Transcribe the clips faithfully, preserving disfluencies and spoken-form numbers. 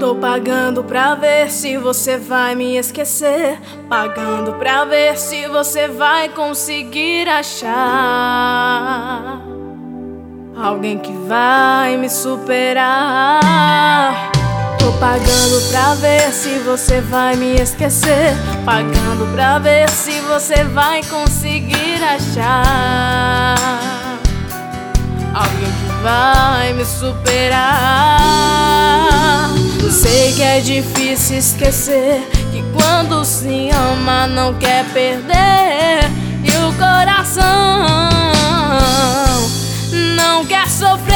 Tô pagando pra ver se você vai me esquecer, pagando pra ver se você vai conseguir achar alguém que vai me superar. Tô pagando pra ver se você vai me esquecer, pagando pra ver se você vai conseguir achar alguém que vai me superar. Sei que é difícil esquecer que quando se ama não quer perder, e o coração não quer sofrer.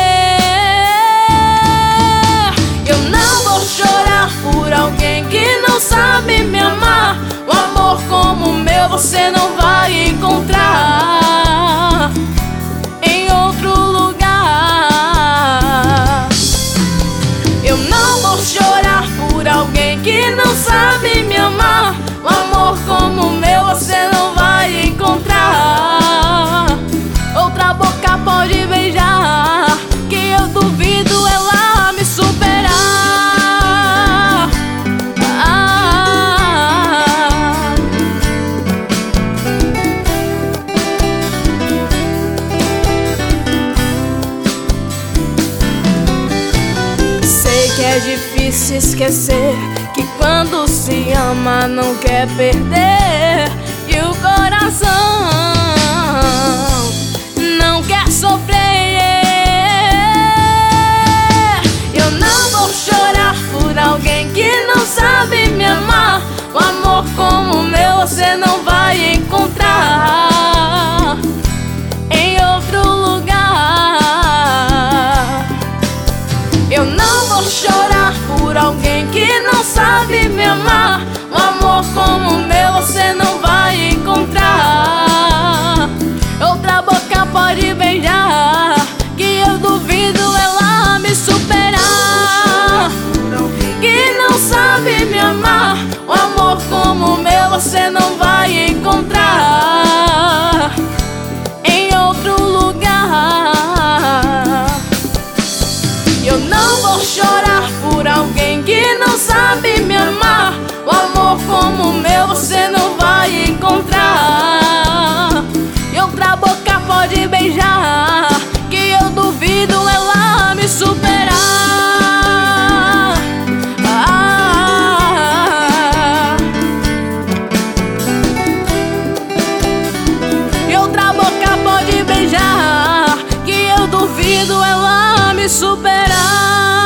Eu não vou chorar por alguém que não sabe me amar. O amor como o meu você não vai encontrar em outro lugar. Eu não vou chorar por alguém que não sabe me amar. O amor como o meu você não vai encontrar. Outra boca pode beijar, que eu duvido ela me superar. Ah, sei que é difícil esquecer que quando se ama não quer perder, e o coração não quer sofrer. Eu não vou chorar por alguém que não sabe me amar. O amor como o meu você não vai encontrar em outro lugar. Eu não vou chorar por alguém que não sabe me amar. O amor como o meu você não vai encontrar. Outra boca pode beijar, que eu duvido ela me superar. Que não sabe me amar. O amor como o meu você não vai encontrar em outro lugar. Eu não vou chorar por alguém que não sabe me amar. O amor como o meu você não vai encontrar. E outra boca pode beijar, que eu duvido ela me superar. Ah, e outra boca pode beijar, que eu duvido ela me superar.